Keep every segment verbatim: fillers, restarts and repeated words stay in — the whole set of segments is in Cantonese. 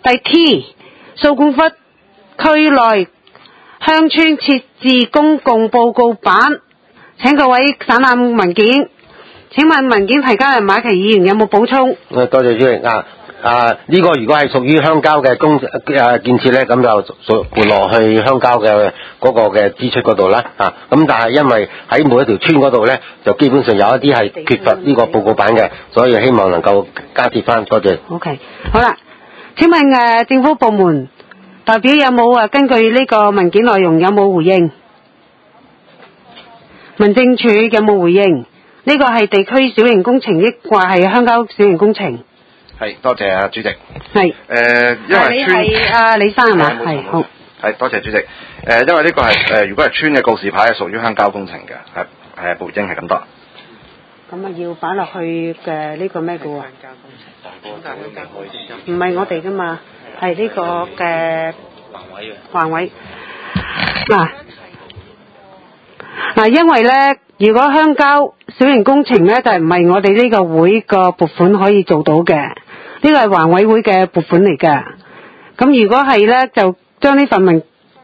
第 T 掃管笏區內鄉村設置公共報告板，請各位省覽文件。請問文件提交人馬奇議員有冇補充？ 多謝主席啊。啊！呢、這個如果係屬於鄉郊嘅公誒、啊、建設咧，咁就屬撥落去鄉郊嘅嗰個嘅支出嗰度啦。啊，咁但係因為喺每一條村嗰度咧，就基本上有一啲係缺乏呢個報告板嘅，所以希望能夠加貼翻。多謝。 OK， 好啦，請問誒、呃、政府部門代表有冇誒根據呢個文件內容有冇回應？民政處有冇回應？呢、這個係地區小型工程，抑或係鄉郊小型工程？ 係，多謝啊主席。 係。誒、 呃，因為村你係阿李生係嘛？係好。 係，多謝主席。誒、呃，因為呢個係誒、呃，如果係村嘅告示牌係屬於鄉郊工程嘅，係係回應係咁多。 咁啊，要擺落去嘅呢個咩嘅喎？唔係我哋噶嘛，係呢個嘅環委啊。環委。嗱嗱，因為咧，如果鄉郊小型工程咧，就係唔係我哋呢個會個撥款可以做到嘅，呢個係環委會嘅撥款嚟嘅。咁如果係咧，就將呢份文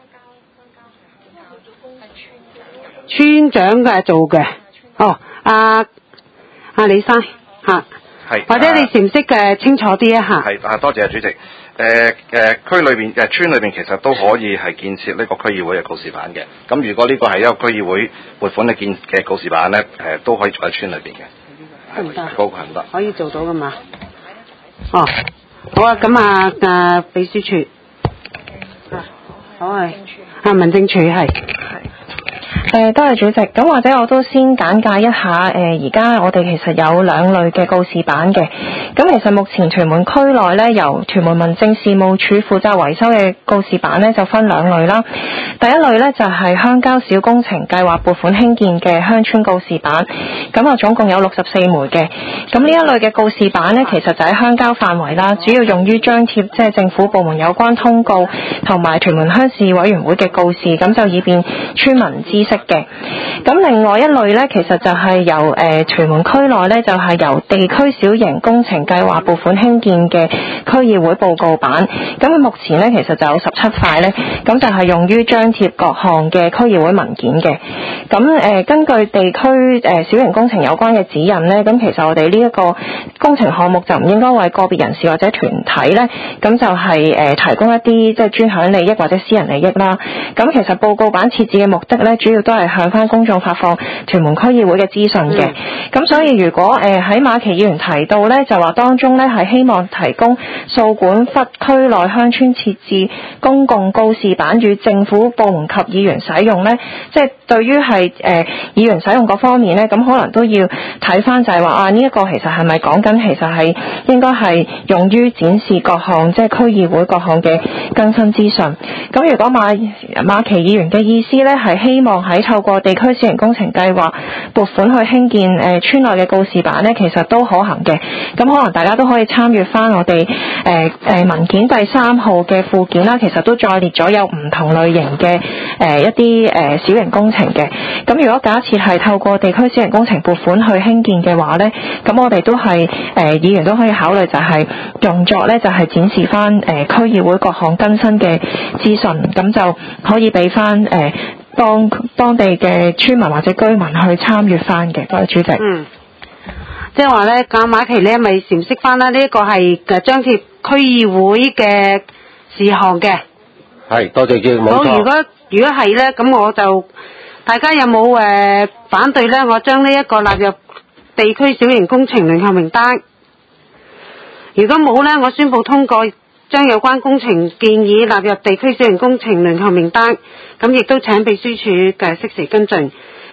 村長嘅做嘅。哦，阿阿李生嚇， 係或者你識唔識嘅清楚啲啊嚇？ 係啊，多謝主席。誒誒，區裏邊誒村裏邊其實都可以係建設呢個區議會嘅告示板嘅。咁如果呢個係一個區議會撥款嘅建嘅告示板咧，誒都可以做喺村裏邊嘅。 得唔得？ 嗰個係唔得。 可以做到噶嘛？哦，好啊，咁啊誒秘書處啊，好係啊民政處係。 誒，多謝主席。咁或者我都先簡介一下誒，而家我哋其實有兩類嘅告示板嘅。咁其實目前屯門區內咧，由屯門民政事務處負責維修嘅告示板咧，就分兩類啦。第一類咧就係鄉郊小工程計劃撥款興建嘅鄉村告示板，咁啊總共有六十四枚嘅。咁呢一類嘅告示板咧，其實就喺鄉郊範圍啦，主要用於張貼即係政府部門有關通告同埋屯門鄉事委員會嘅告示，咁就以便村民知識嘅。咁另外一類咧，其實就係由誒、呃、屯門區內咧，就係、是、由地區小型工程計劃撥款興建嘅區議會報告板。咁目前咧，其實就有十七塊咧，咁就係用於張貼各項嘅區議會文件嘅。咁誒、呃、根據地區誒、呃、小型工程有關嘅指引咧，咁其實我哋呢一個工程項目就唔應該為個別人士或者團體咧，咁就係、是、誒、呃、提供一啲即係專享利益或者私人利益啦。咁其實報告板設置嘅目的咧，主要都係向翻公眾發放屯門區議會嘅資訊嘅。咁、嗯、所以如果誒喺、呃、馬奇議員提到咧，就話當中咧係希望提供掃管笏區內鄉村設置公共告示板與政府部門及議員使用咧，即係對於係誒議員使用嗰方面咧，咁可能都要睇翻就係話啊呢一、這個其實係咪講緊其實係應該係用於展示各項即係區議會各項嘅更新資訊。咁如果馬馬奇議員嘅意思咧係希望喺透過地區小型工程計劃撥款去興建誒、呃、村內嘅告示板咧，其實都可行嘅。咁可能大家都可以參閱翻我哋誒誒文件第三號嘅附件啦，其實都再列咗有唔同類型嘅誒、呃、一啲誒、呃、小型工程嘅。咁如果假設係透過地區小型工程撥款去興建嘅話咧，咁我哋都係誒、呃、議員都可以考慮就係用作咧就係、是、展示翻誒、呃、區議會各項更新嘅資訊，咁就可以俾翻誒當當地嘅村民或者居民去參與翻嘅。多謝主席。 嗯，即係話咧，阿馬奇你係咪闡釋翻啦？呢一個係誒張貼區議會嘅事項嘅。 係，多謝主席，冇錯。 好，如果如果係咧，咁我就大家有冇誒、呃、反對咧？我將呢一個納入地區小型工程輪候名單。如果冇咧，我宣布通過將有關工程建議納入地區小型工程輪候名單。咁亦都請秘書處嘅適時跟進。